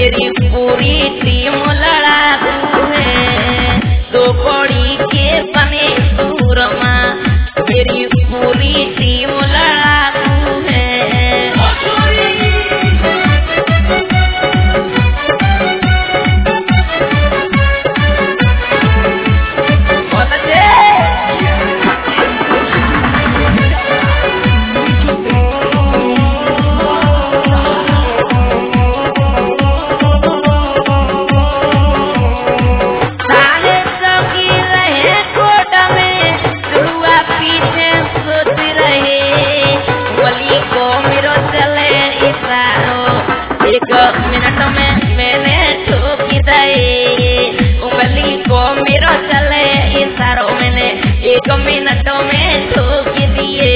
मेरी पूरी टीम लड़ाकू है। दो कौड़ी के बने सूरमा मेरी पूरी टीम लड़ाकू है। एक मिनट में मैंने ठोक दे उंगली को मेरा चले इशारों मैंने 1 मिनट में ठोक दिए।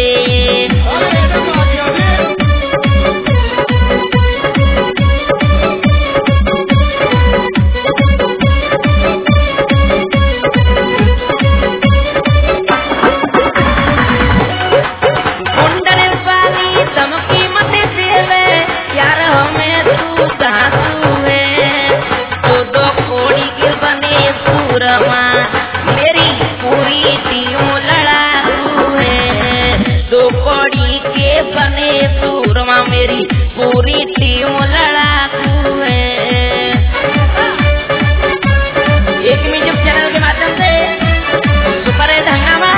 मेरी पूरी टीम लड़ाकू है। दो कौड़ी के बने सूरमा मेरी पूरी टीम लड़ाकू है। एक म्यूजिक चैनल के माध्यम से सुपर है हंगामा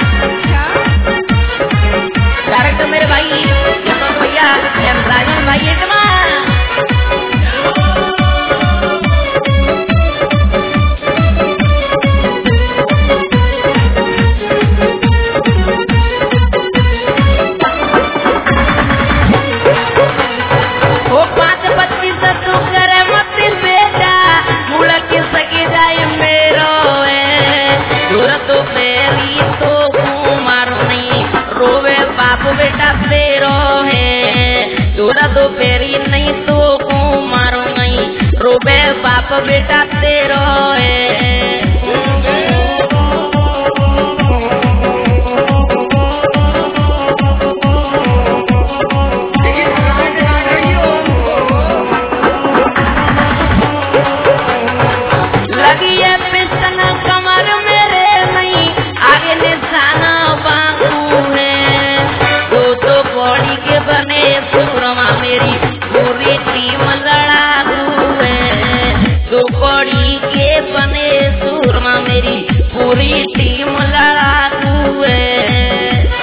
डायरेक्टर मेरे भाई यशवंत भैया राजन भाई एकमा बेटा तेरो है तोरा तो फेरी नहीं तो को मारो नहीं रोबे बाप बेटा तेरो है। लगी है पिस्टन कमर मेरे नहीं आगे निशाना बांधू है। कौड़ी के बने सूरमा मेरी पूरी टीम लड़ाकू है। दो कौड़ी के बने सूरमा मेरी पूरी टीम लड़ाकू है।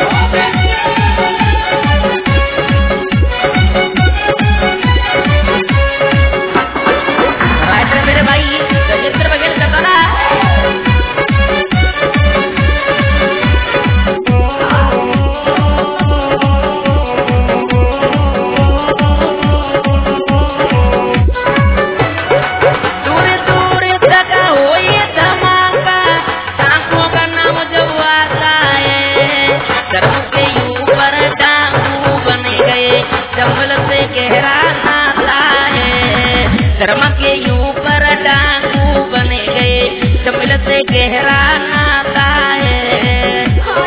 राइटर मेरे भाई राजेंद्र बघेल कताना जंगल से गहरा नाता है। धर्म के ऊपर डाकू बने गए जंगल से गहरा नाता है।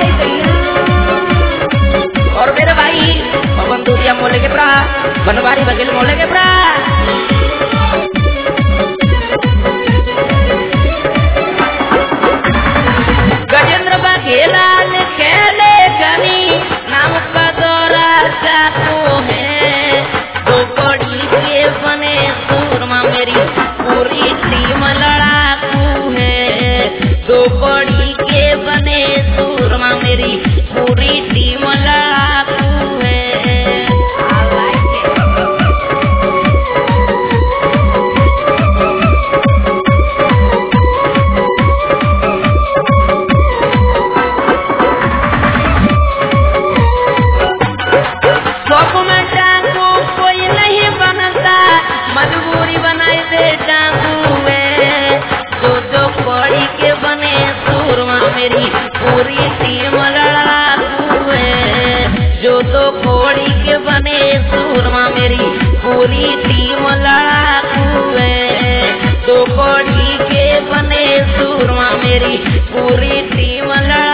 और मेरे भाई पवन दूरिया मोले के प्रा बनवारी बघेल मोले के प्रा गजेंद्र बघेला ने खेले गनी नाम का दौरा चाकू है। दो कौड़ी के बने सूरमा मेरी पूरी टीम लड़ाकू है। दो कौड़ी के बने सूरमा मेरी पूरी टीम लड़ाकू है। मजबूरी बनाई दे डाकू है। दो कौड़ी के बने सूरमा मेरी पूरी टीम लड़ाकू है। जो दो कौड़ी के बने सूरमा मेरी पूरी टीम लड़ाकू है। दो कौड़ी के बने सूरमा मेरी पूरी टीम लड़ाकू